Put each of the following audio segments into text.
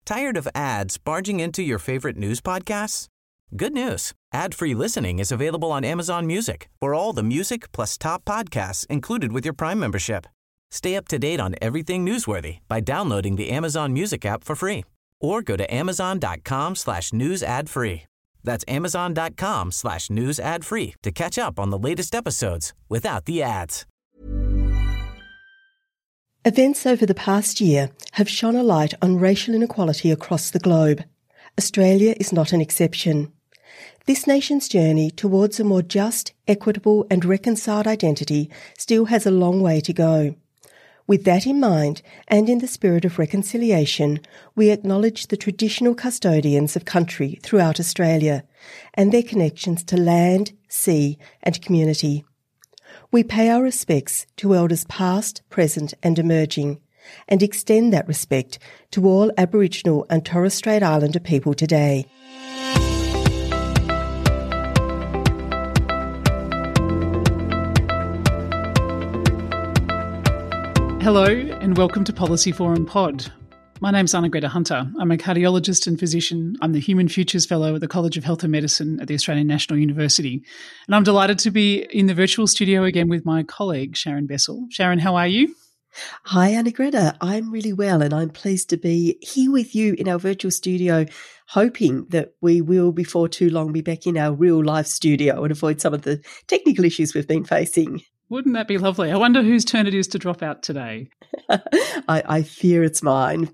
Tired of ads barging into your favorite news podcasts? Good news. Ad-free listening is available on Amazon Music for all the music plus top podcasts included with your Prime membership. Stay up to date on everything newsworthy by downloading the Amazon Music app for free or go to amazon.com/news ad free. That's amazon.com/news ad free to catch up on the latest episodes without the ads. Events over the past year have shone a light on racial inequality across the globe. Australia is not an exception. This nation's journey towards a more just, equitable and reconciled identity still has a long way to go. With that in mind, and in the spirit of reconciliation, we acknowledge the traditional custodians of country throughout Australia and their connections to land, sea and community. We pay our respects to elders past, present and emerging, and extend that respect to all Aboriginal and Torres Strait Islander people today. Hello and welcome to Policy Forum Pod. My name's Anna-Greta Hunter. I'm a cardiologist and physician. I'm the Human Futures Fellow at the College of Health and Medicine at the Australian National University. And I'm delighted to be in the virtual studio again with my colleague, Sharon Bessell. Sharon, how are you? Hi, Anna-Greta. I'm really well and I'm pleased to be here with you in our virtual studio, hoping that we will, before too long, be back in our real life studio and avoid some of the technical issues we've been facing. Wouldn't that be lovely? I wonder whose turn it is to drop out today. I fear it's mine.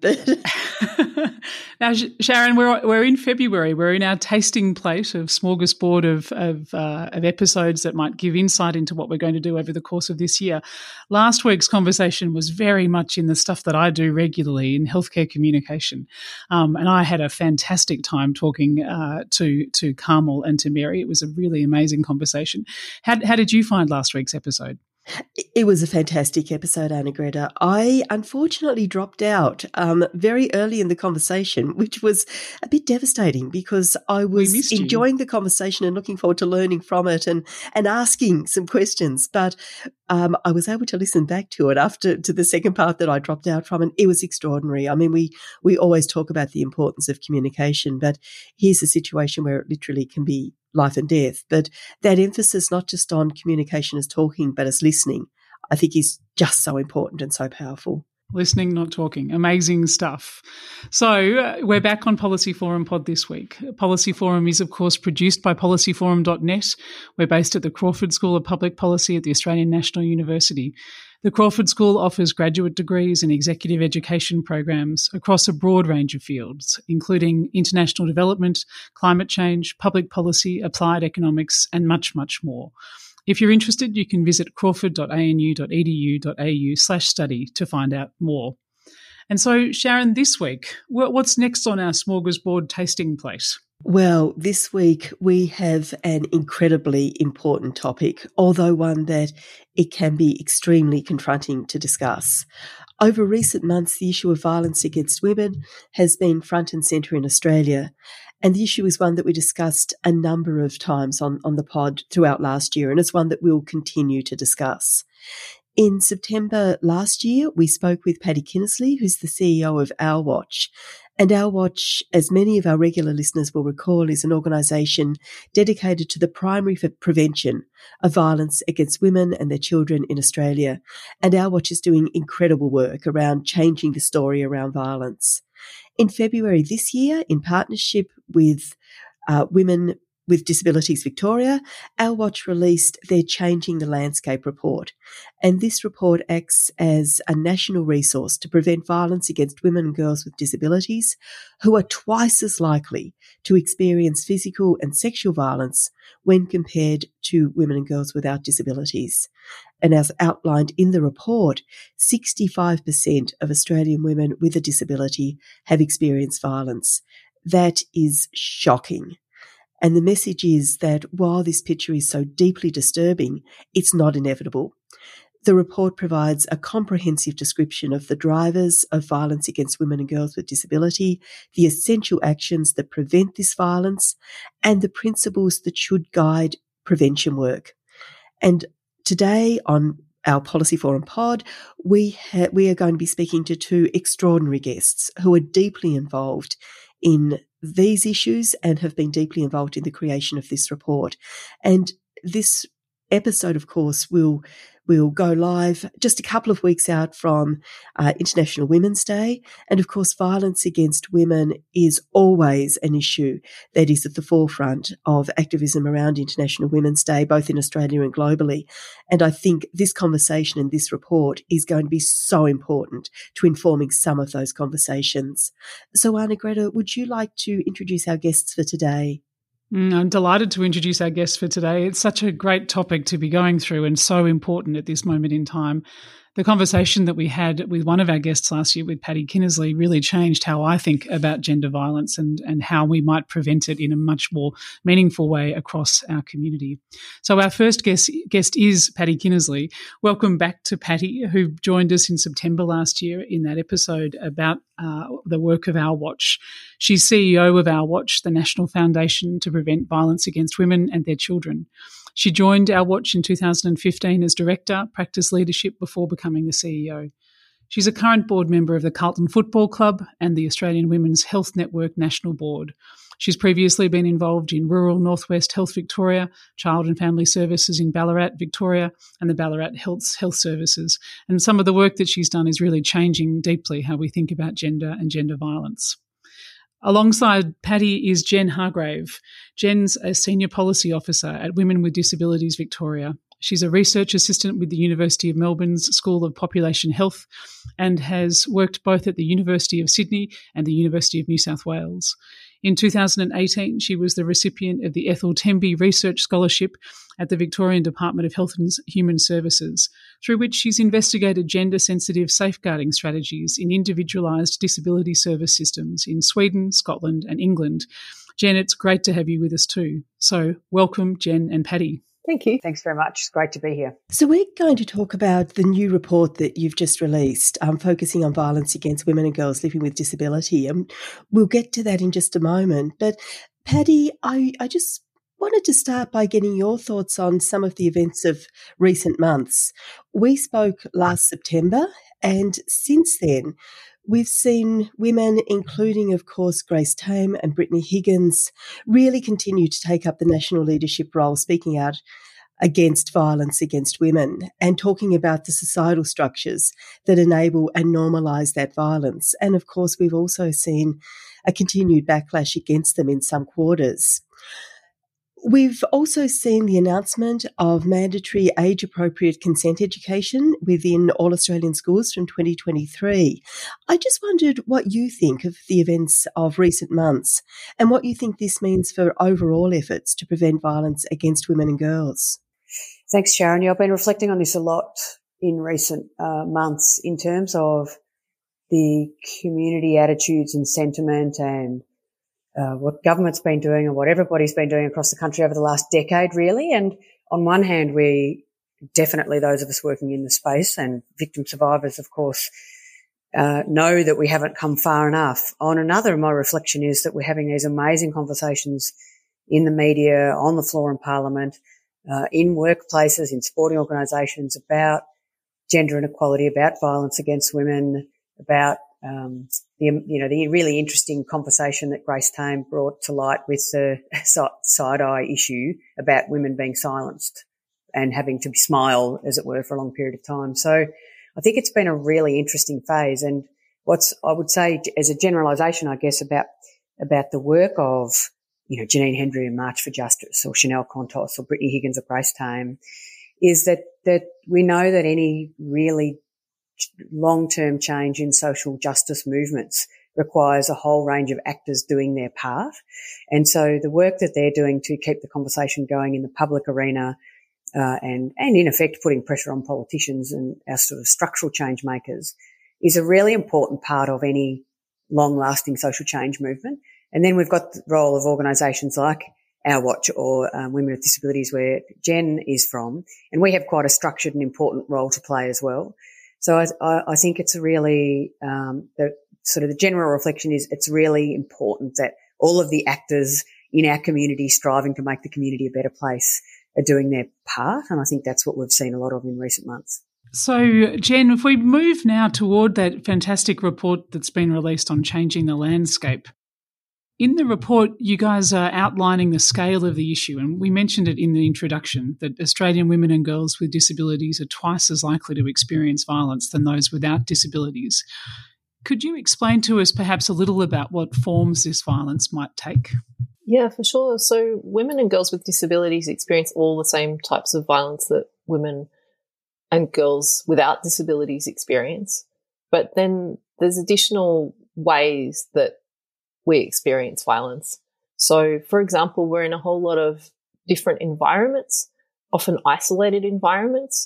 Now, Sharon, we're in February. We're in our tasting plate of smorgasbord of episodes that might give insight into what we're going to do over the course of this year. Last week's conversation was very much in the stuff that I do regularly in healthcare communication, and I had a fantastic time talking to Carmel and to Mary. It was a really amazing conversation. How did you find last week's episode? It was a fantastic episode, Anna-Greta. I unfortunately dropped out very early in the conversation, which was a bit devastating because I was enjoying the conversation and looking forward to learning from it and asking some questions. But I was able to listen back to it to the second part that I dropped out from, and it was extraordinary. I mean, we always talk about the importance of communication, but here's a situation where it literally can be life and death. But that emphasis, not just on communication as talking, but as listening, I think is just so important and so powerful. Listening, not talking. Amazing stuff. So we're back on Policy Forum Pod this week. Policy Forum is, of course, produced by policyforum.net. We're based at the Crawford School of Public Policy at the Australian National University. The Crawford School offers graduate degrees and executive education programs across a broad range of fields, including international development, climate change, public policy, applied economics, and much, much more. If you're interested, you can visit crawford.anu.edu.au/study to find out more. And so, Sharon, this week, what's next on our smorgasbord tasting plate? Well, this week we have an incredibly important topic, although one that it can be extremely confronting to discuss. Over recent months, the issue of violence against women has been front and centre in Australia, and the issue is one that we discussed a number of times on the pod throughout last year, and it's one that we'll continue to discuss. In September last year, we spoke with Paddy Kinnersley, who's the CEO of Our Watch. And Our Watch, as many of our regular listeners will recall, is an organisation dedicated to the primary prevention of violence against women and their children in Australia. And Our Watch is doing incredible work around changing the story around violence. In February this year, in partnership with Women with Disabilities Victoria, Our Watch released their Changing the Landscape report. And this report acts as a national resource to prevent violence against women and girls with disabilities who are twice as likely to experience physical and sexual violence when compared to women and girls without disabilities. And as outlined in the report, 65% of Australian women with a disability have experienced violence. That is shocking. And the message is that while this picture is so deeply disturbing, it's not inevitable. The report provides a comprehensive description of the drivers of violence against women and girls with disability, the essential actions that prevent this violence, and the principles that should guide prevention work. And today on our Policy Forum pod, we are going to be speaking to two extraordinary guests who are deeply involved in these issues and have been deeply involved in the creation of this report. And this episode, of course, will go live just a couple of weeks out from International Women's Day. And of course, violence against women is always an issue that is at the forefront of activism around International Women's Day, both in Australia and globally. And I think this conversation and this report is going to be so important to informing some of those conversations. So, Anna-Greta, would you like to introduce our guests for today? I'm delighted to introduce our guest for today. It's such a great topic to be going through and so important at this moment in time. The conversation that we had with one of our guests last year, with Paddy Kinnersley, really changed how I think about gender violence and how we might prevent it in a much more meaningful way across our community. So our first guest is Paddy Kinnersley. Welcome back to Paddy, who joined us in September last year in that episode about the work of Our Watch. She's CEO of Our Watch, the National Foundation to Prevent Violence Against Women and Their Children. She joined Our Watch in 2015 as Director, Practice Leadership, before becoming the CEO. She's a current board member of the Carlton Football Club and the Australian Women's Health Network National Board. She's previously been involved in Rural Northwest Health Victoria, Child and Family Services in Ballarat, Victoria, and the Ballarat Health Services. And some of the work that she's done is really changing deeply how we think about gender and gender violence. Alongside Paddy is Jen Hargrave. Jen's a Senior Policy Officer at Women with Disabilities Victoria. She's a research assistant with the University of Melbourne's School of Population Health and has worked both at the University of Sydney and the University of New South Wales. In 2018, she was the recipient of the Ethel Temby Research Scholarship at the Victorian Department of Health and Human Services, through which she's investigated gender-sensitive safeguarding strategies in individualised disability service systems in Sweden, Scotland and England. Jen, it's great to have you with us too. So welcome, Jen and Paddy. Thank you. Thanks very much. It's great to be here. So we're going to talk about the new report that you've just released, focusing on violence against women and girls living with disability. And we'll get to that in just a moment. But Paddy, I just wanted to start by getting your thoughts on some of the events of recent months. We spoke last September, and since then, we've seen women, including, of course, Grace Tame and Brittany Higgins, really continue to take up the national leadership role, speaking out against violence against women and talking about the societal structures that enable and normalise that violence. And, of course, we've also seen a continued backlash against them in some quarters. We've also seen the announcement of mandatory age-appropriate consent education within all Australian schools from 2023. I just wondered what you think of the events of recent months and what you think this means for overall efforts to prevent violence against women and girls. Thanks, Sharon. I've been reflecting on this a lot in recent months in terms of the community attitudes and sentiment and what government's been doing and what everybody's been doing across the country over the last decade, really. And on one hand, we definitely, those of us working in the space and victim survivors, of course, know that we haven't come far enough. On another, my reflection is that we're having these amazing conversations in the media, on the floor in Parliament, in workplaces, in sporting organisations about gender inequality, about violence against women, about the really interesting conversation that Grace Tame brought to light with the side-eye issue about women being silenced and having to smile, as it were, for a long period of time. So I think it's been a really interesting phase. And I would say as a generalisation, I guess, about the work of, Janine Hendry and March for Justice, or Chanel Contos, or Brittany Higgins, or Grace Tame, is that we know that any really long-term change in social justice movements requires a whole range of actors doing their part. And so the work that they're doing to keep the conversation going in the public arena, and in effect putting pressure on politicians and our sort of structural change makers, is a really important part of any long-lasting social change movement. And then we've got the role of organisations like Our Watch or Women with Disabilities, where Jen is from, and we have quite a structured and important role to play as well. So I think it's really the general reflection is it's really important that all of the actors in our community striving to make the community a better place are doing their part, and I think that's what we've seen a lot of in recent months. So, Jen, if we move now toward that fantastic report that's been released on changing the landscape, in the report, you guys are outlining the scale of the issue, and we mentioned it in the introduction, that Australian women and girls with disabilities are twice as likely to experience violence than those without disabilities. Could you explain to us perhaps a little about what forms this violence might take? Yeah, for sure. So women and girls with disabilities experience all the same types of violence that women and girls without disabilities experience. But then there's additional ways that we experience violence. So, for example, we're in a whole lot of different environments, often isolated environments.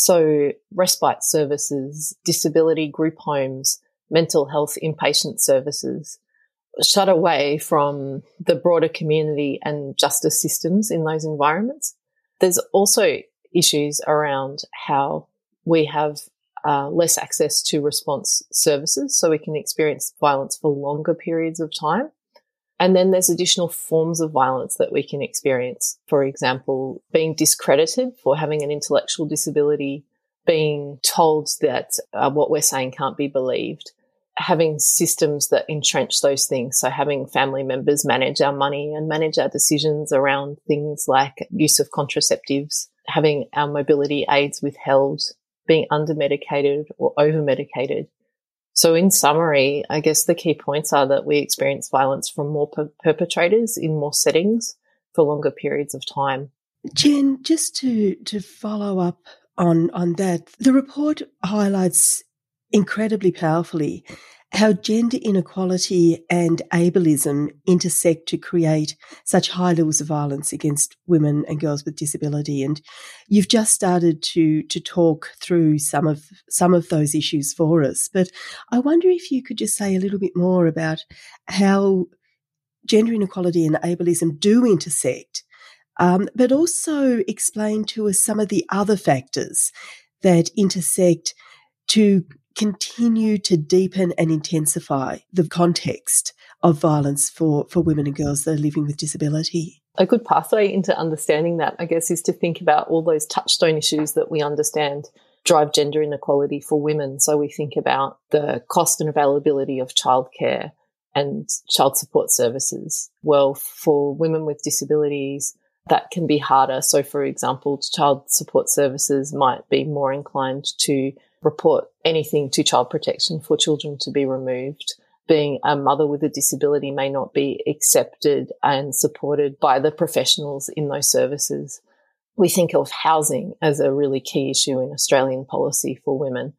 So respite services, disability group homes, mental health inpatient services, shut away from the broader community and justice systems in those environments. There's also issues around how we have less access to response services, so we can experience violence for longer periods of time. And then there's additional forms of violence that we can experience. For example, being discredited for having an intellectual disability, being told that what we're saying can't be believed, having systems that entrench those things. So having family members manage our money and manage our decisions around things like use of contraceptives, having our mobility aids withheld, being under-medicated or over-medicated. So in summary, I guess the key points are that we experience violence from more perpetrators in more settings for longer periods of time. Jen, just to follow up on that, the report highlights incredibly powerfully how gender inequality and ableism intersect to create such high levels of violence against women and girls with disability. And you've just started to talk through some of those issues for us. But I wonder if you could just say a little bit more about how gender inequality and ableism do intersect, but also explain to us some of the other factors that intersect to continue to deepen and intensify the context of violence for women and girls that are living with disability. A good pathway into understanding that, I guess, is to think about all those touchstone issues that we understand drive gender inequality for women. So we think about the cost and availability of childcare and child support services. Well, for women with disabilities, that can be harder. So, for example, child support services might be more inclined to report anything to child protection for children to be removed. Being a mother with a disability may not be accepted and supported by the professionals in those services. We think of housing as a really key issue in Australian policy for women.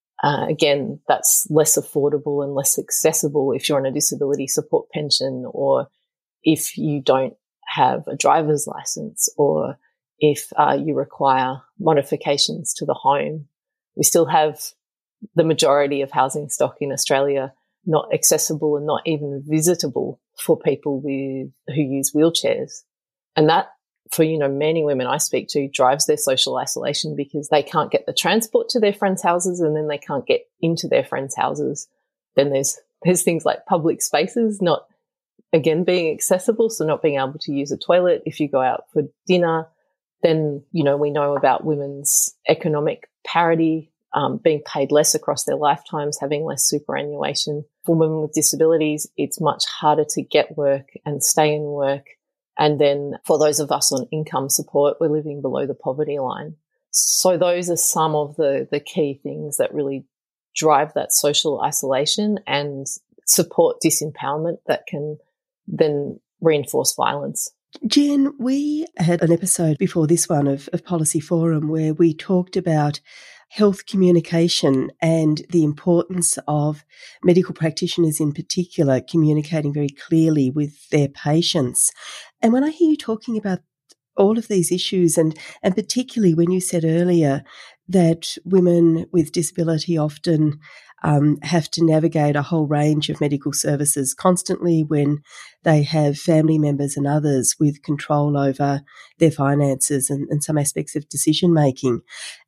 Again, that's less affordable and less accessible if you're on a disability support pension, or if you don't have a driver's license, or if you require modifications to the home. We still have the majority of housing stock in Australia not accessible and not even visitable for people who use wheelchairs. And that, for, many women I speak to, drives their social isolation because they can't get the transport to their friends' houses, and then they can't get into their friends' houses. Then there's things like public spaces not, again, being accessible, so not being able to use a toilet if you go out for dinner. Then, we know about women's economic parity, being paid less across their lifetimes, having less superannuation. For women with disabilities, it's much harder to get work and stay in work. And then for those of us on income support, we're living below the poverty line. So those are some of the key things that really drive that social isolation and support disempowerment that can then reinforce violence. Jen, we had an episode before this one of Policy Forum where we talked about health communication and the importance of medical practitioners in particular communicating very clearly with their patients. And when I hear you talking about all of these issues, and particularly when you said earlier that women with disability often have to navigate a whole range of medical services constantly when they have family members and others with control over their finances and some aspects of decision making.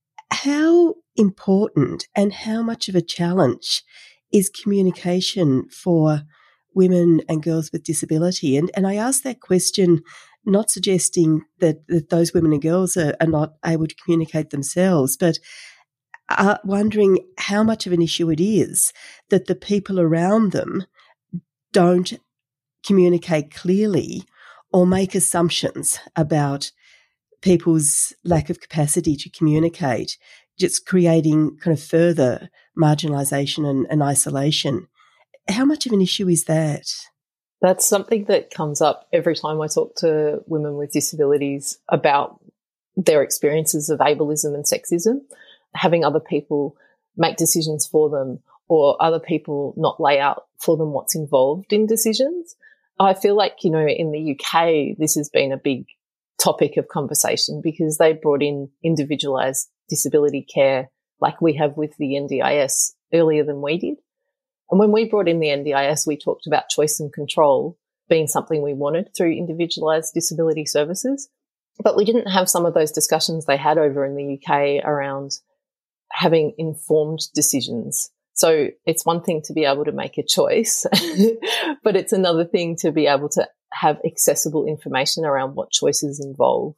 How important and how much of a challenge is communication for women and girls with disability? And I ask that question not suggesting that those women and girls are not able to communicate themselves, but are wondering how much of an issue it is that the people around them don't communicate clearly or make assumptions about people's lack of capacity to communicate, just creating kind of further marginalisation and isolation. How much of an issue is that? That's something that comes up every time I talk to women with disabilities about their experiences of ableism and sexism, having other people make decisions for them or other people not lay out for them what's involved in decisions. I feel like, in the UK, this has been a big topic of conversation because they brought in individualised disability care like we have with the NDIS earlier than we did. And when we brought in the NDIS, we talked about choice and control being something we wanted through individualised disability services. But we didn't have some of those discussions they had over in the UK around having informed decisions. So it's one thing to be able to make a choice, but it's another thing to be able to have accessible information around what choices involve.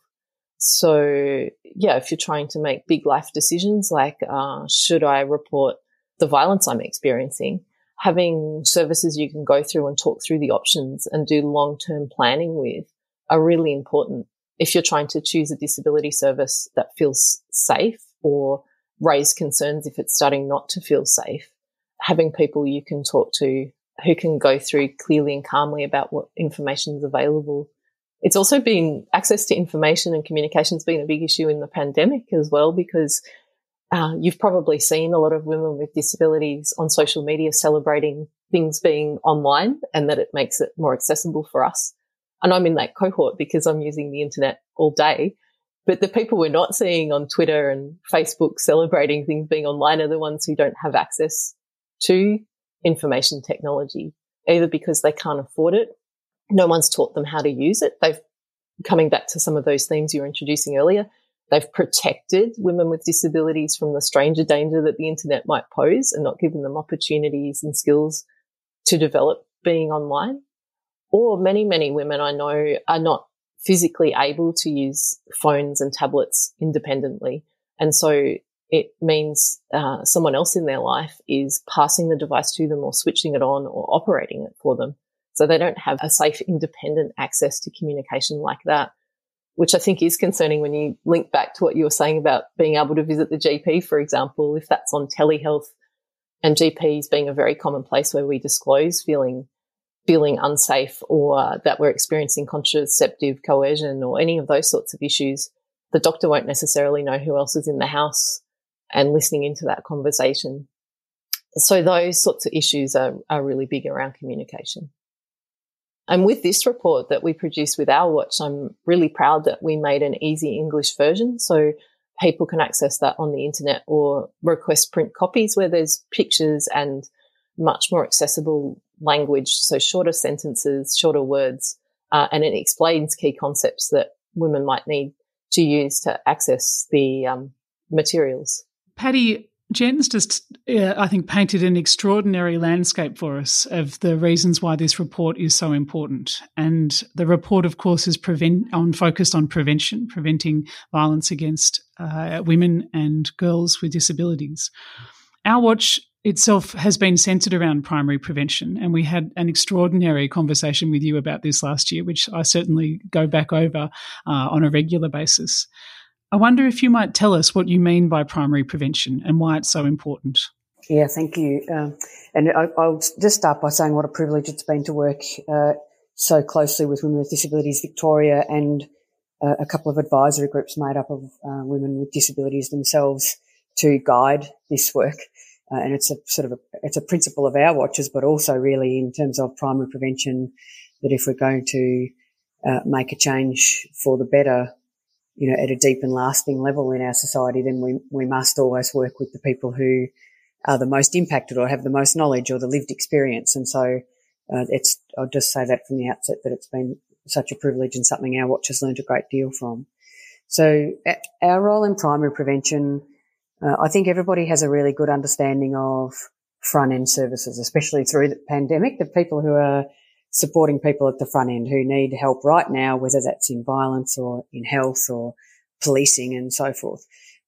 So, if you're trying to make big life decisions like should I report the violence I'm experiencing, having services you can go through and talk through the options and do long-term planning with are really important. If you're trying to choose a disability service that feels safe or raise concerns if it's starting not to feel safe, having people you can talk to who can go through clearly and calmly about what information is available. It's also been access to information and communication has been a big issue in the pandemic as well because you've probably seen a lot of women with disabilities on social media celebrating things being online and that it makes it more accessible for us. And I'm in that cohort because I'm using the internet all day. But the people we're not seeing on Twitter and Facebook celebrating things being online are the ones who don't have access to information technology, either because they can't afford it, no one's taught them how to use it. Coming back to some of those themes you were introducing earlier, they've protected women with disabilities from the stranger danger that the internet might pose and not given them opportunities and skills to develop being online. Or many, many women I know are not physically able to use phones and tablets independently. And so it means someone else in their life is passing the device to them or switching it on or operating it for them. So they don't have a safe, independent access to communication like that, which I think is concerning when you link back to what you were saying about being able to visit the GP, for example, if that's on telehealth and GPs being a very common place where we disclose feeling unsafe or that we're experiencing contraceptive coercion or any of those sorts of issues, the doctor won't necessarily know who else is in the house and listening into that conversation. So those sorts of issues are really big around communication. And with this report that we produced with Our Watch, I'm really proud that we made an easy English version so people can access that on the internet or request print copies where there's pictures and much more accessible language, so shorter sentences, shorter words, and it explains key concepts that women might need to use to access the materials. Paddy, Jen's just, I think, painted an extraordinary landscape for us of the reasons why this report is so important. And the report, of course, is focused on preventing violence against women and girls with disabilities. Our Watch itself has been centred around primary prevention, and we had an extraordinary conversation with you about this last year, which I certainly go back over on a regular basis. I wonder if you might tell us what you mean by primary prevention and why it's so important. Yeah, thank you. And I'll just start by saying what a privilege it's been to work so closely with Women with Disabilities Victoria and a couple of advisory groups made up of women with disabilities themselves to guide this work. And it's a principle of Our Watches, but also really in terms of primary prevention, that if we're going to make a change for the better, at a deep and lasting level in our society, then we must always work with the people who are the most impacted or have the most knowledge or the lived experience. And so I'll just say that from the outset that it's been such a privilege and something Our Watch has learned a great deal from. So our role in primary prevention, I think everybody has a really good understanding of front-end services, especially through the pandemic, the people who are supporting people at the front end who need help right now, whether that's in violence or in health or policing and so forth.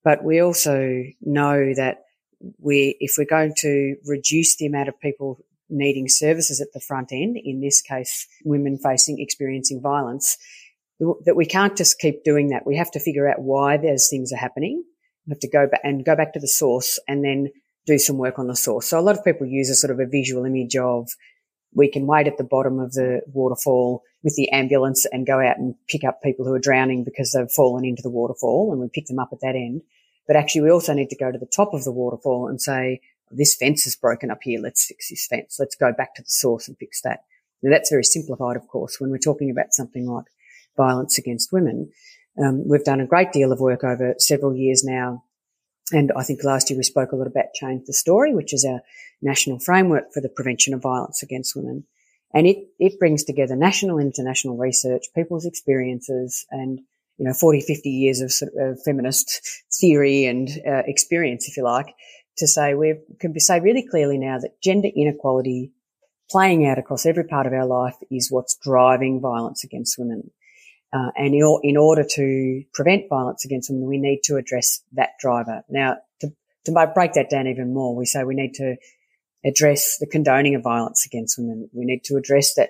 But we also know that if we're going to reduce the amount of people needing services at the front end, in this case, women experiencing violence, that we can't just keep doing that. We have to figure out why those things are happening. We have to go back to the source and then do some work on the source. So a lot of people use a sort of a visual image of, we can wait at the bottom of the waterfall with the ambulance and go out and pick up people who are drowning because they've fallen into the waterfall, and we pick them up at that end. But actually we also need to go to the top of the waterfall and say, this fence is broken up here. Let's fix this fence. Let's go back to the source and fix that. Now that's very simplified, of course, when we're talking about something like violence against women. We've done a great deal of work over several years now. And I think last year we spoke a lot about Change the Story, which is our national framework for the prevention of violence against women. And it brings together national and international research, people's experiences, and 40, 50 years of sort of feminist theory and experience, if you like, to say we can say really clearly now that gender inequality playing out across every part of our life is what's driving violence against women. And in order to prevent violence against women, we need to address that driver. Now, to break that down even more, we say we need to address the condoning of violence against women. We need to address that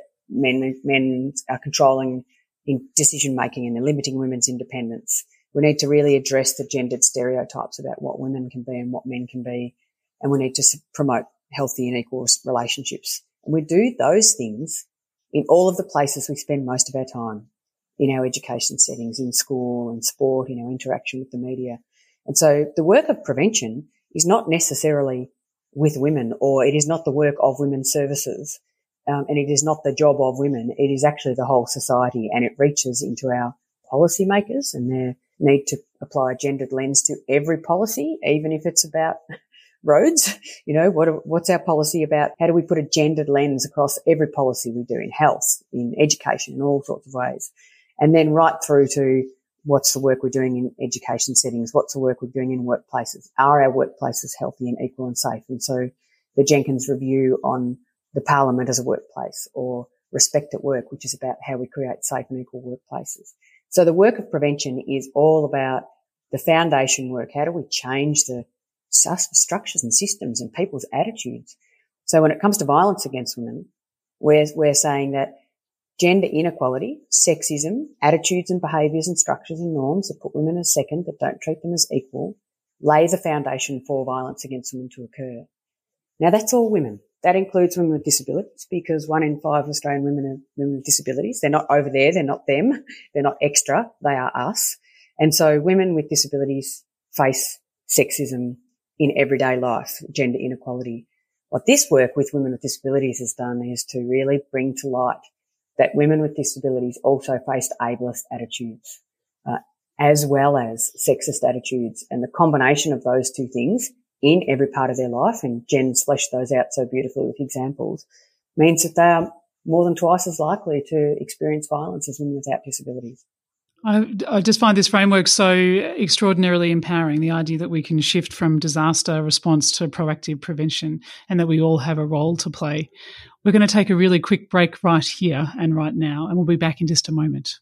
men are controlling in decision-making and they're limiting women's independence. We need to really address the gendered stereotypes about what women can be and what men can be. And we need to promote healthy and equal relationships. And we do those things in all of the places we spend most of our time, in our education settings, in school and sport, in our interaction with the media. And so the work of prevention is not necessarily with women, or it is not the work of women's services, and it is not the job of women. It is actually the whole society, and it reaches into our policymakers and their need to apply a gendered lens to every policy, even if it's about roads. What's our policy about? How do we put a gendered lens across every policy we do in health, in education, in all sorts of ways? And then right through to what's the work we're doing in education settings? What's the work we're doing in workplaces? Are our workplaces healthy and equal and safe? And so the Jenkins Review on the Parliament as a workplace, or Respect at Work, which is about how we create safe and equal workplaces. So the work of prevention is all about the foundation work. How do we change the structures and systems and people's attitudes? So when it comes to violence against women, we're saying that gender inequality, sexism, attitudes and behaviours and structures and norms that put women as second, that don't treat them as equal, lay the foundation for violence against women to occur. Now that's all women. That includes women with disabilities, because 1 in 5 Australian women are women with disabilities. They're not over there. They're not them. They're not extra. They are us. And so women with disabilities face sexism in everyday life, gender inequality. What this work with women with disabilities has done is to really bring to light that women with disabilities also faced ableist attitudes, as well as sexist attitudes. And the combination of those two things in every part of their life, and Jen's fleshed those out so beautifully with examples, means that they are more than twice as likely to experience violence as women without disabilities. I just find this framework so extraordinarily empowering, the idea that we can shift from disaster response to proactive prevention, and that we all have a role to play. We're going to take a really quick break right here and right now, and we'll be back in just a moment.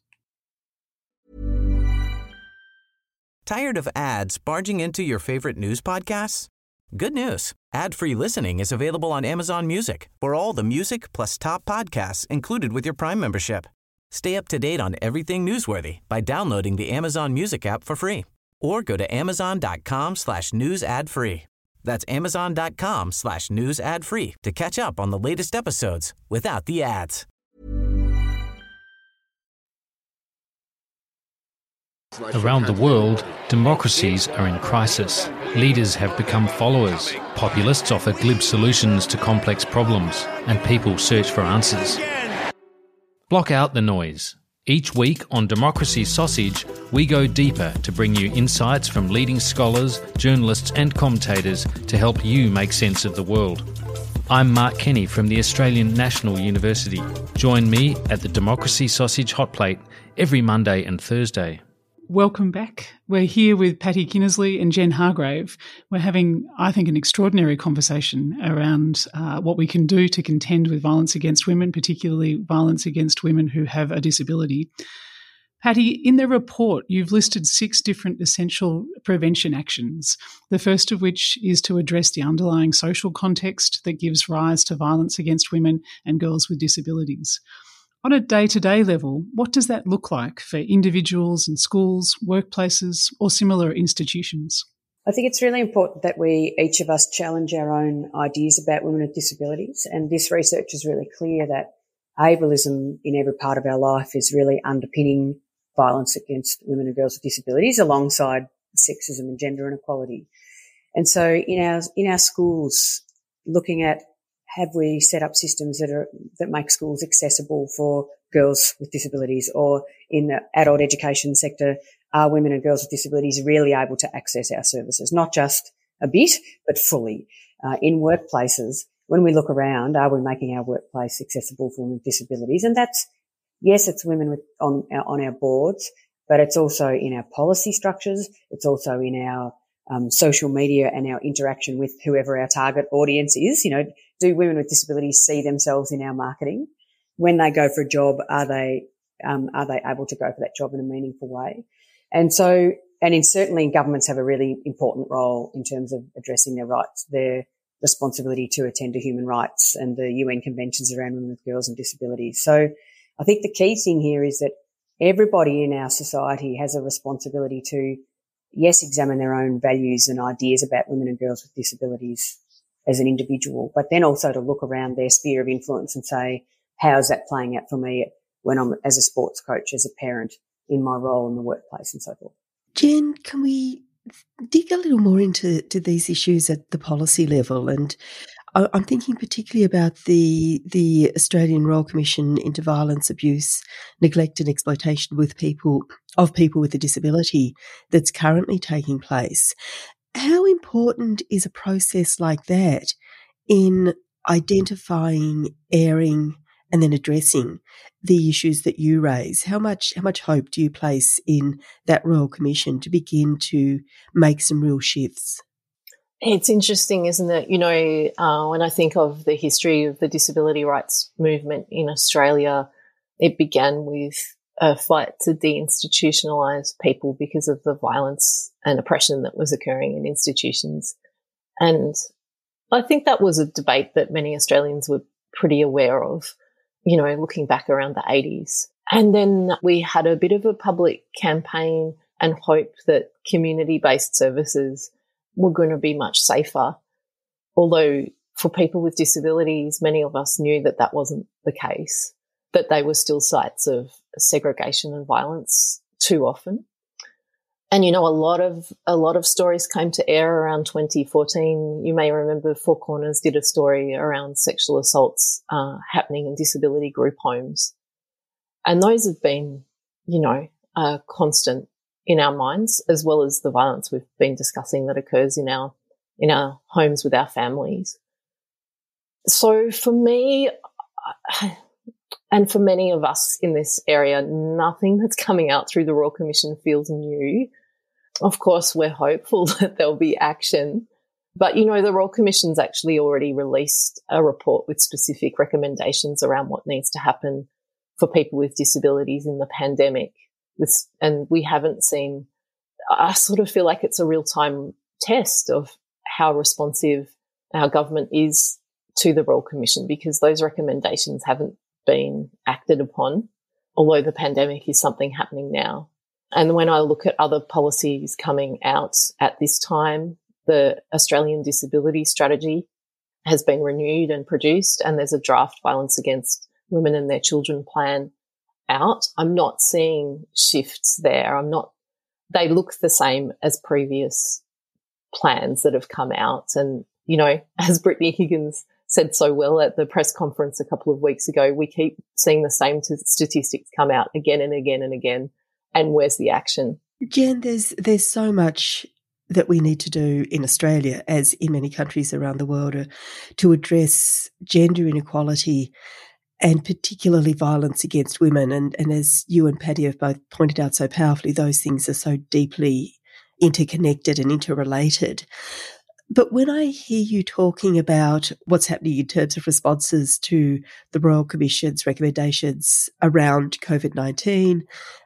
Tired of ads barging into your favorite news podcasts? Good news. Ad-free listening is available on Amazon Music for all the music plus top podcasts included with your Prime membership. Stay up to date on everything newsworthy by downloading the Amazon Music app for free, or go to amazon.com/news ad free. That's amazon.com/news ad free to catch up on the latest episodes without the ads. Around the world, democracies are in crisis. Leaders have become followers. Populists offer glib solutions to complex problems, and people search for answers. Block out the noise. Each week on Democracy Sausage, we go deeper to bring you insights from leading scholars, journalists and commentators to help you make sense of the world. I'm Mark Kenny from the Australian National University. Join me at the Democracy Sausage Hot Plate every Monday and Thursday. Welcome back. We're here with Patty Kinnersley and Jen Hargrave. We're having, I think, an extraordinary conversation around what we can do to contend with violence against women, particularly violence against women who have a disability. Patty, in the report, you've listed 6 different essential prevention actions, the first of which is to address the underlying social context that gives rise to violence against women and girls with disabilities. On a day-to-day level, what does that look like for individuals and schools, workplaces, or similar institutions? I think it's really important that each of us challenge our own ideas about women with disabilities. And this research is really clear that ableism in every part of our life is really underpinning violence against women and girls with disabilities alongside sexism and gender inequality. And so in our schools, looking at, have we set up systems that make schools accessible for girls with disabilities? Or in the adult education sector, are women and girls with disabilities really able to access our services? Not just a bit, but fully. In workplaces, when we look around, are we making our workplace accessible for women with disabilities? And that's, yes, it's women on our boards, but it's also in our policy structures. It's also in our social media and our interaction with whoever our target audience is. Do women with disabilities see themselves in our marketing? When they go for a job, are they able to go for that job in a meaningful way? And certainly governments have a really important role in terms of addressing their rights, their responsibility to attend to human rights and the UN conventions around women with girls and disabilities. So I think the key thing here is that everybody in our society has a responsibility to, yes, examine their own values and ideas about women and girls with disabilities as an individual, but then also to look around their sphere of influence and say, how is that playing out for me when I'm as a sports coach, as a parent, in my role in the workplace and so forth? Jen, can we dig a little more into these issues at the policy level? And I'm thinking particularly about the Australian Royal Commission into Violence, Abuse, Neglect and Exploitation with people with a disability that's currently taking place. How important is a process like that in identifying, airing, and then addressing the issues that you raise? How much hope do you place in that Royal Commission to begin to make some real shifts? It's interesting, isn't it? When I think of the history of the disability rights movement in Australia, it began with a fight to deinstitutionalise people because of the violence and oppression that was occurring in institutions. And I think that was a debate that many Australians were pretty aware of, looking back around the 80s. And then we had a bit of a public campaign and hope that community-based services were going to be much safer. Although for people with disabilities, many of us knew that that wasn't the case, that they were still sites of segregation and violence too often. And, a lot of stories came to air around 2014. You may remember Four Corners did a story around sexual assaults happening in disability group homes. And those have been, constant in our minds, as well as the violence we've been discussing that occurs in our homes with our families. So for me, and for many of us in this area, nothing that's coming out through the Royal Commission feels new. Of course, we're hopeful that there'll be action. But, the Royal Commission's actually already released a report with specific recommendations around what needs to happen for people with disabilities in the pandemic. And we haven't seen, I sort of feel like it's a real-time test of how responsive our government is to the Royal Commission, because those recommendations haven't been acted upon, although the pandemic is something happening now. And when I look at other policies coming out at this time, the Australian Disability Strategy has been renewed and produced, and there's a draft Violence Against Women and Their Children plan out. I'm not seeing shifts there. They look the same as previous plans that have come out. And, as Brittany Higgins said so well at the press conference a couple of weeks ago, we keep seeing the same statistics come out again and again and again. And where's the action? Jen, there's so much that we need to do in Australia, as in many countries around the world, to address gender inequality and particularly violence against women. And as you and Patty have both pointed out so powerfully, those things are so deeply interconnected and interrelated. But when I hear you talking about what's happening in terms of responses to the Royal Commission's recommendations around COVID-19,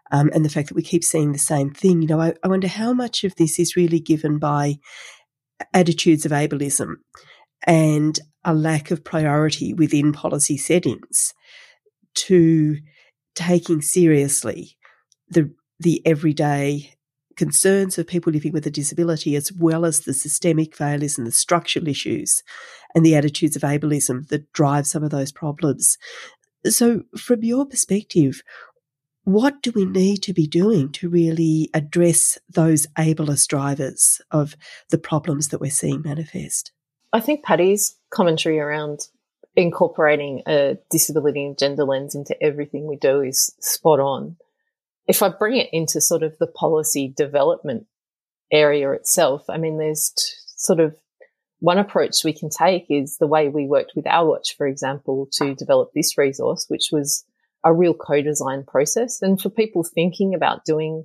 and the fact that we keep seeing the same thing. You know, I wonder how much of this is really given by attitudes of ableism and a lack of priority within policy settings to taking seriously the everyday concerns of people living with a disability, as well as the systemic failures and the structural issues and the attitudes of ableism that drive some of those problems. So from your perspective, what do we need to be doing to really address those ableist drivers of the problems that we're seeing manifest? I think Paddy's commentary around incorporating a disability and gender lens into everything we do is spot on. If I bring it into sort of the policy development area itself, I mean, there's sort of one approach we can take is the way we worked with Our Watch, for example, to develop this resource, which was a real co-design process. And for people thinking about doing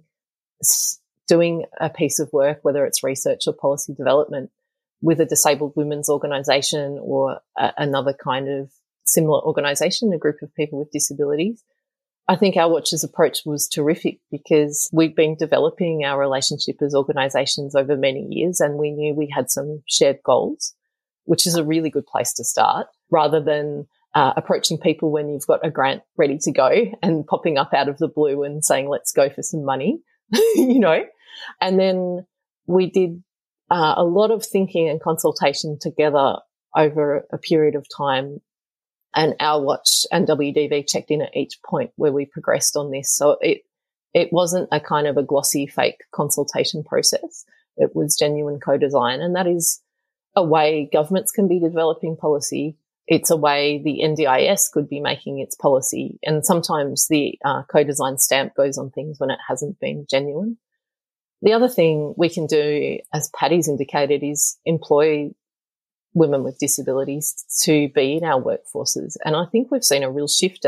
a piece of work, whether it's research or policy development, with a disabled women's organisation or another kind of similar organisation, a group of people with disabilities, I think Our Watch's approach was terrific because we'd been developing our relationship as organisations over many years, and we knew we had some shared goals, which is a really good place to start, rather than approaching people when you've got a grant ready to go and popping up out of the blue and saying, let's go for some money, you know. And then we did a lot of thinking and consultation together over a period of time, and Our Watch and WDV checked in at each point where we progressed on this. So it wasn't a kind of a glossy fake consultation process. It was genuine co-design, and that is a way governments can be developing policy. It's a way the NDIS could be making its policy, and sometimes the co-design stamp goes on things when it hasn't been genuine. The other thing we can do, as Paddy's indicated, is employ women with disabilities to be in our workforces. And I think we've seen a real shift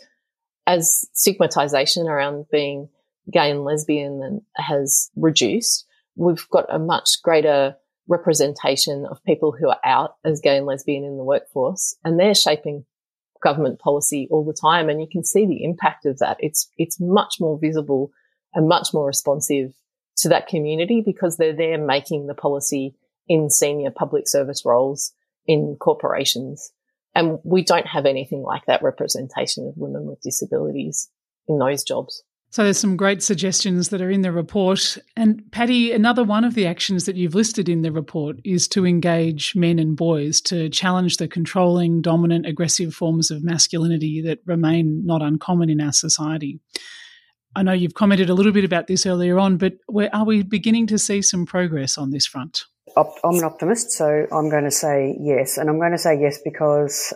as stigmatisation around being gay and lesbian has reduced. We've got a much greater representation of people who are out as gay and lesbian in the workforce, and they're shaping government policy all the time. And you can see the impact of that. It's much more visible and much more responsive to that community because they're there making the policy in senior public service roles in corporations. And we don't have anything like that representation of women with disabilities in those jobs. So there's some great suggestions that are in the report. And Paddy, another one of the actions that you've listed in the report is to engage men and boys to challenge the controlling, dominant, aggressive forms of masculinity that remain not uncommon in our society. I know you've commented a little bit about this earlier on, but are we beginning to see some progress on this front? I'm an optimist, so I'm going to say yes. And I'm going to say yes because,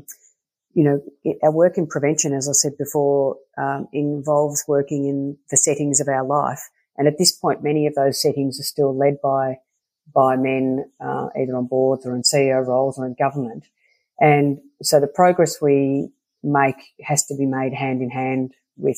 our work in prevention, as I said before, involves working in the settings of our life. And at this point, many of those settings are still led by men, either on boards or in CEO roles or in government. And so the progress we make has to be made hand in hand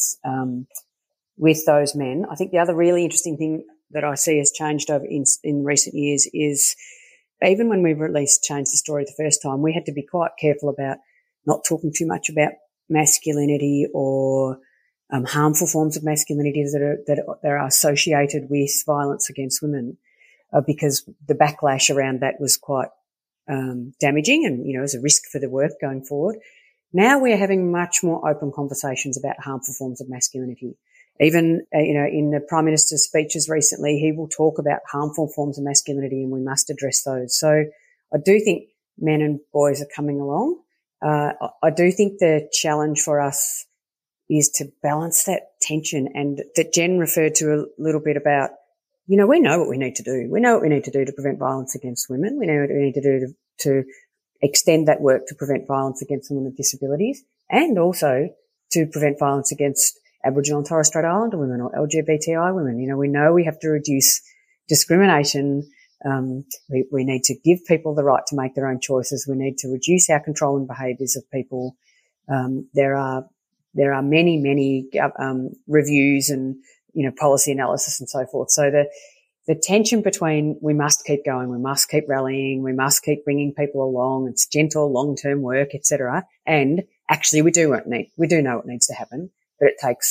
with those men. I think the other really interesting thing that I see has changed over in recent years is even when we released Change the Story the first time, we had to be quite careful about not talking too much about masculinity or harmful forms of masculinity that are associated with violence against women, because the backlash around that was quite damaging and, as a risk for the work going forward. Now we are having much more open conversations about harmful forms of masculinity. Even, in the Prime Minister's speeches recently, he will talk about harmful forms of masculinity and we must address those. So I do think men and boys are coming along. I do think the challenge for us is to balance that tension, and that Jen referred to a little bit about, we know what we need to do. We know what we need to do to prevent violence against women. We know what we need to do to extend that work to prevent violence against women with disabilities, and also to prevent violence against Aboriginal and Torres Strait Islander women or LGBTI women. We know we have to reduce discrimination. We need to give people the right to make their own choices. We need to reduce our controlling behaviours of people. There are many reviews and, policy analysis and so forth. So the tension between we must keep going, we must keep rallying, we must keep bringing people along, it's gentle, long-term work, etc. And actually we do know what needs to happen, but it takes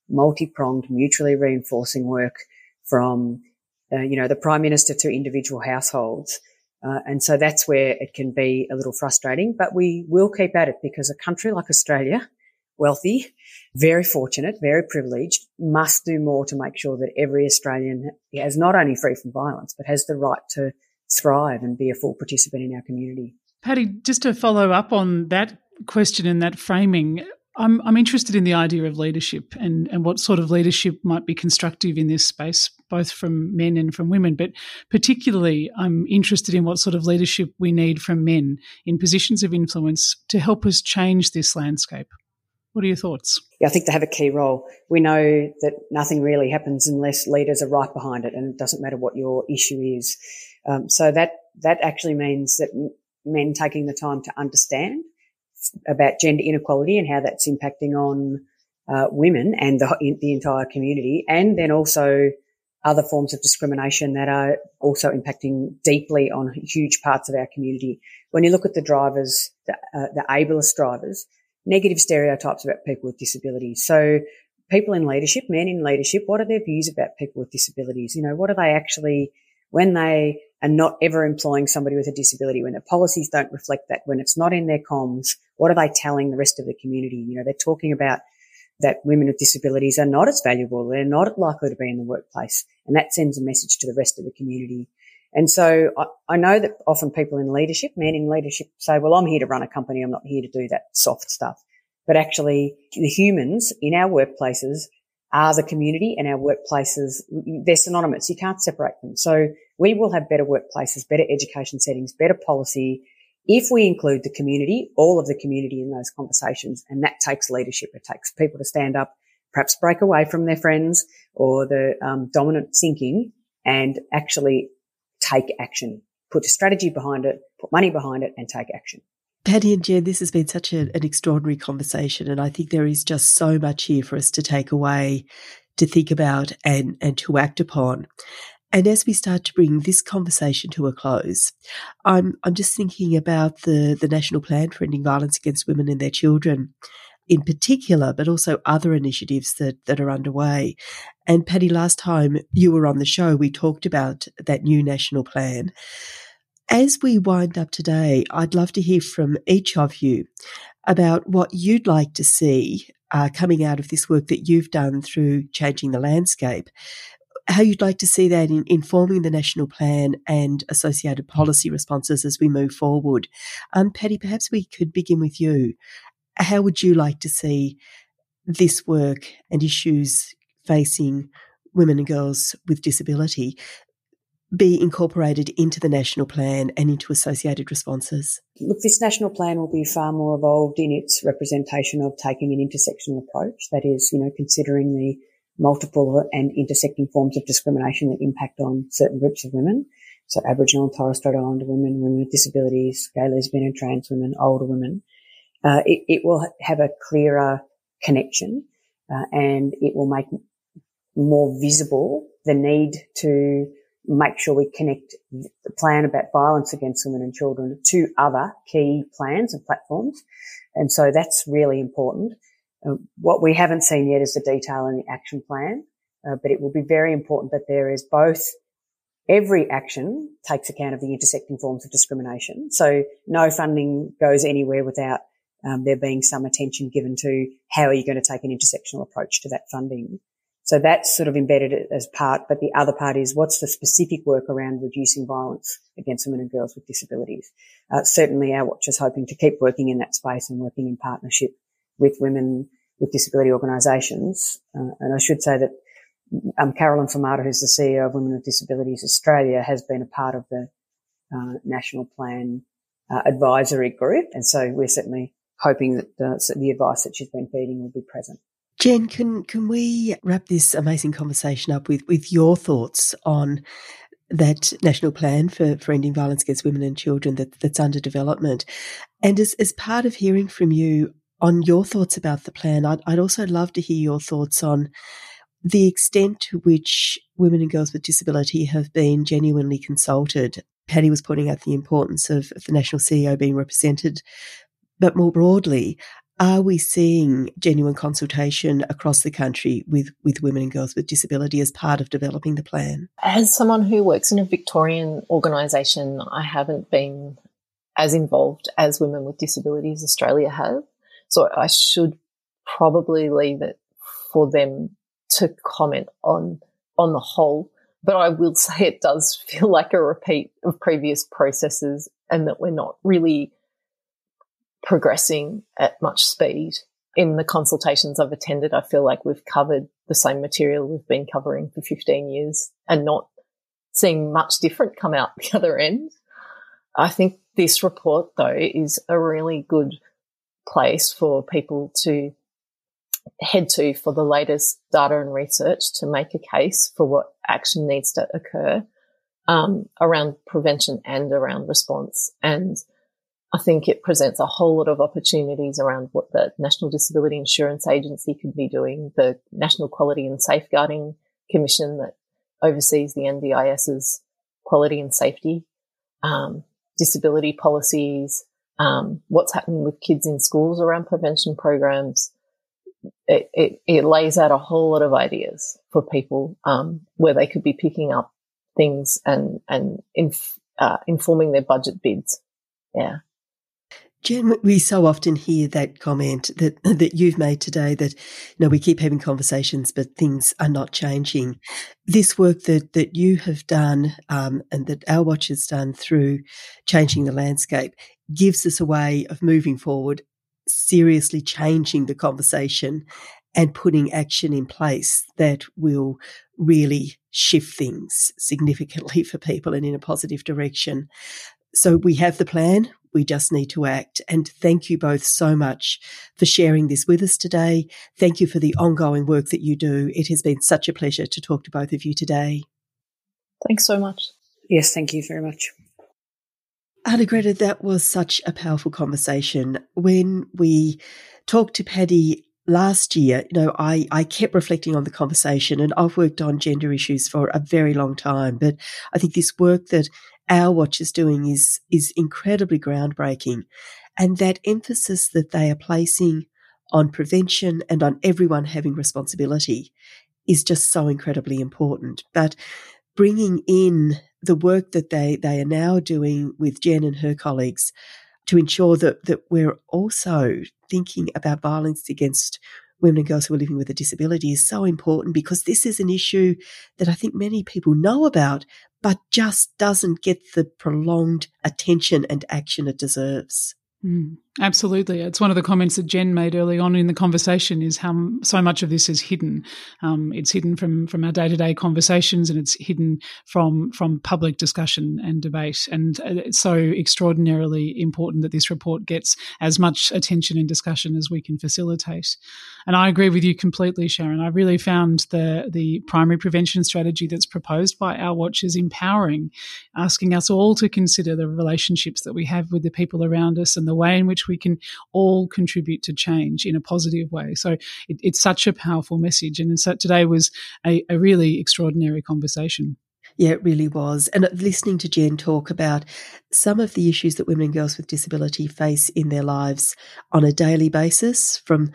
multi-pronged, mutually reinforcing work from, the Prime Minister to individual households. And so that's where it can be a little frustrating, but we will keep at it because a country like Australia, wealthy, very fortunate, very privileged, must do more to make sure that every Australian is not only free from violence, but has the right to thrive and be a full participant in our community. Paddy, just to follow up on that question and that framing, I'm interested in the idea of leadership and what sort of leadership might be constructive in this space, both from men and from women. But particularly, I'm interested in what sort of leadership we need from men in positions of influence to help us change this landscape. What are your thoughts? Yeah, I think they have a key role. We know that nothing really happens unless leaders are right behind it, and it doesn't matter what your issue is. So that actually means that men taking the time to understand about gender inequality and how that's impacting on women and the entire community, and then also other forms of discrimination that are also impacting deeply on huge parts of our community. When you look at the drivers, the ableist drivers, negative stereotypes about people with disabilities. So people in leadership, men in leadership, what are their views about people with disabilities? What are they actually, when they are not ever employing somebody with a disability, when the policies don't reflect that, when it's not in their comms, what are they telling the rest of the community? They're talking about that women with disabilities are not as valuable. They're not likely to be in the workplace. And that sends a message to the rest of the community. And so I know that often people in leadership, men in leadership, say, well, I'm here to run a company. I'm not here to do that soft stuff. But actually, the humans in our workplaces are the community, and our workplaces, they're synonymous. You can't separate them. So we will have better workplaces, better education settings, better policy if we include the community, all of the community in those conversations. And that takes leadership. It takes people to stand up, perhaps break away from their friends or the dominant thinking and actually take action, put a strategy behind it, put money behind it, and take action. Paddy and Jen, this has been such an extraordinary conversation, and I think there is just so much here for us to take away, to think about and to act upon. And as we start to bring this conversation to a close, I'm just thinking about the National Plan for Ending Violence Against Women and Their Children in particular, but also other initiatives that are underway. And Paddy, last time you were on the show, we talked about that new national plan. As we wind up today, I'd love to hear from each of you about what you'd like to see coming out of this work that you've done through Changing the Landscape, how you'd like to see that in informing the national plan and associated policy responses as we move forward. Paddy, perhaps we could begin with you. How would you like to see this work and issues facing women and girls with disability be incorporated into the national plan and into associated responses? Look, this national plan will be far more evolved in its representation of taking an intersectional approach. That is, considering the multiple and intersecting forms of discrimination that impact on certain groups of women. So Aboriginal and Torres Strait Islander women, women with disabilities, gay, lesbian and trans women, older women. It will have a clearer connection and it will make more visible the need to make sure we connect the plan about violence against women and children to other key plans and platforms. And so that's really important. What we haven't seen yet is the detail in the action plan, but it will be very important that there is both every action takes account of the intersecting forms of discrimination. So no funding goes anywhere without there being some attention given to how are you going to take an intersectional approach to that funding. So that's sort of embedded as part, but the other part is what's the specific work around reducing violence against women and girls with disabilities. Certainly our watch is hoping to keep working in that space and working in partnership with women with disability organisations. And I should say that Carolyn Famata, who's the CEO of Women with Disabilities Australia, has been a part of the National Plan advisory group. And so we're certainly hoping that the advice that she's been feeding will be present. Jen, can we wrap this amazing conversation up with your thoughts on that national plan for ending violence against women and children that's under development? And as part of hearing from you on your thoughts about the plan, I'd also love to hear your thoughts on the extent to which women and girls with disability have been genuinely consulted. Paddy was pointing out the importance of the national CEO being represented, but more broadly, Are we seeing genuine consultation across the country with women and girls with disability as part of developing the plan? As someone who works in a Victorian organisation, I haven't been as involved as Women with Disabilities Australia have. So I should probably leave it for them to comment on the whole. But I will say it does feel like a repeat of previous processes and that we're not really progressing at much speed. In the consultations I've attended, I feel like we've covered the same material we've been covering for 15 years and not seeing much different come out the other end. I think this report, though, is a really good place for people to head to for the latest data and research to make a case for what action needs to occur around prevention and around response. And I think it presents a whole lot of opportunities around what the National Disability Insurance Agency could be doing, the National Quality and Safeguarding Commission that oversees the NDIS's quality and safety, disability policies, what's happening with kids in schools around prevention programs. It lays out a whole lot of ideas for people where they could be picking up things and informing their budget bids. Yeah. Jen, we so often hear that comment that you've made today that, we keep having conversations, but things are not changing. This work that you have done and that Our Watch has done through Changing the Landscape gives us a way of moving forward, seriously changing the conversation and putting action in place that will really shift things significantly for people and in a positive direction. So we have the plan. We just need to act. And thank you both so much for sharing this with us today. Thank you for the ongoing work that you do. It has been such a pleasure to talk to both of you today. Thanks so much. Yes, thank you very much. Anna Greta, that was such a powerful conversation. When we talked to Paddy last year, I kept reflecting on the conversation, and I've worked on gender issues for a very long time, but I think this work that Our Watch is doing is incredibly groundbreaking. And that emphasis that they are placing on prevention and on everyone having responsibility is just so incredibly important. But bringing in the work that they are now doing with Jen and her colleagues to ensure that we're also thinking about violence against women and girls who are living with a disability is so important, because this is an issue that I think many people know about, but just doesn't get the prolonged attention and action it deserves. Absolutely. It's one of the comments that Jen made early on in the conversation is how so much of this is hidden. It's hidden from our day-to-day conversations, and it's hidden from public discussion and debate. And it's so extraordinarily important that this report gets as much attention and discussion as we can facilitate. And I agree with you completely, Sharon. I really found the primary prevention strategy that's proposed by Our Watch is empowering, asking us all to consider the relationships that we have with the people around us and the way in which we can all contribute to change in a positive way. So it's such a powerful message. And so today was a really extraordinary conversation. Yeah, it really was. And listening to Jen talk about some of the issues that women and girls with disability face in their lives on a daily basis, from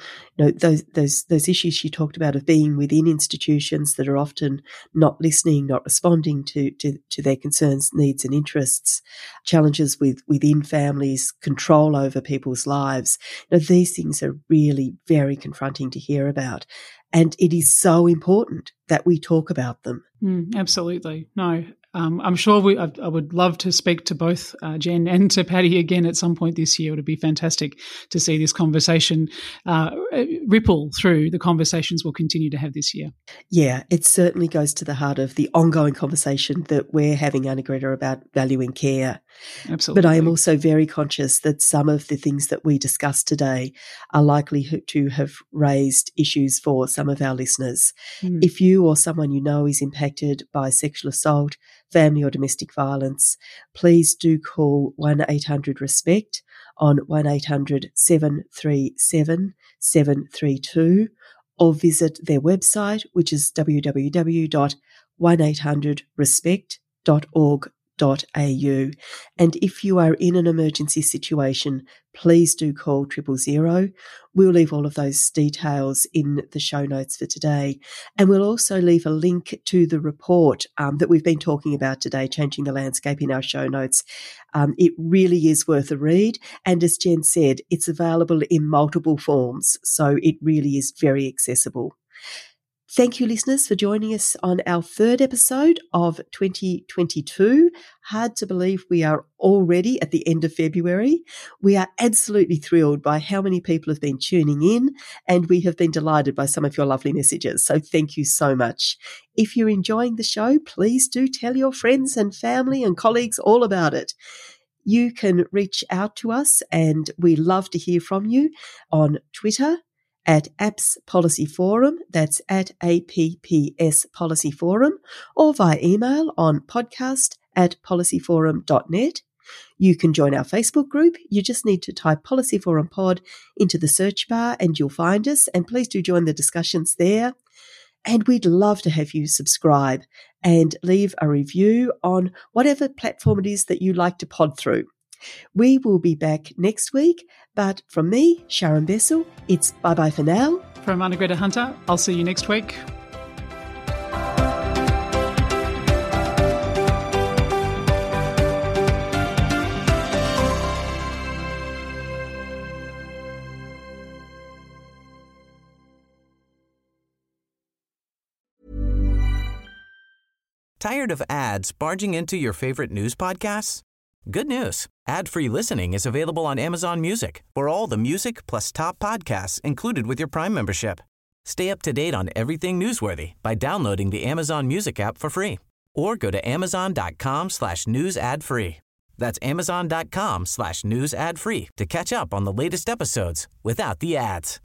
those issues she talked about of being within institutions that are often not listening, not responding to their concerns, needs and interests, challenges within families, control over people's lives. These things are really very confronting to hear about. And it is so important that we talk about them. Absolutely. No, I'm sure I would love to speak to both Jen and to Paddy again at some point this year. It would be fantastic to see this conversation ripple through the conversations we'll continue to have this year. Yeah, it certainly goes to the heart of the ongoing conversation that we're having, Anna Greta, about valuing care. Absolutely. But I am also very conscious that some of the things that we discussed today are likely to have raised issues for some of our listeners. If you or someone you know is impacted by sexual assault, family or domestic violence, please do call 1-800-RESPECT on 1-800-737-732 or visit their website, which is www.1800respect.org.au. And if you are in an emergency situation, please do call 000. We'll leave all of those details in the show notes for today. And we'll also leave a link to the report that we've been talking about today, Changing the Landscape, in our show notes. It really is worth a read. And as Jen said, it's available in multiple forms, so it really is very accessible. Thank you, listeners, for joining us on our third episode of 2022. Hard to believe we are already at the end of February. We are absolutely thrilled by how many people have been tuning in, and we have been delighted by some of your lovely messages. So thank you so much. If you're enjoying the show, please do tell your friends and family and colleagues all about it. You can reach out to us, and we love to hear from you on Twitter at APPS Policy Forum, that's at APPS Policy Forum, or via email on podcast@policyforum.net. You can join our Facebook group. You just need to type Policy Forum Pod into the search bar and you'll find us, and please do join the discussions there. And we'd love to have you subscribe and leave a review on whatever platform it is that you like to pod through. We will be back next week, but from me, Sharon Bessel, it's bye-bye for now. From Anna-Greta Hunter, I'll see you next week. Tired of ads barging into your favorite news podcasts? Good news. Ad-free listening is available on Amazon Music for all the music plus top podcasts included with your Prime membership. Stay up to date on everything newsworthy by downloading the Amazon Music app for free or go to amazon.com/news ad free. That's amazon.com/news ad free to catch up on the latest episodes without the ads.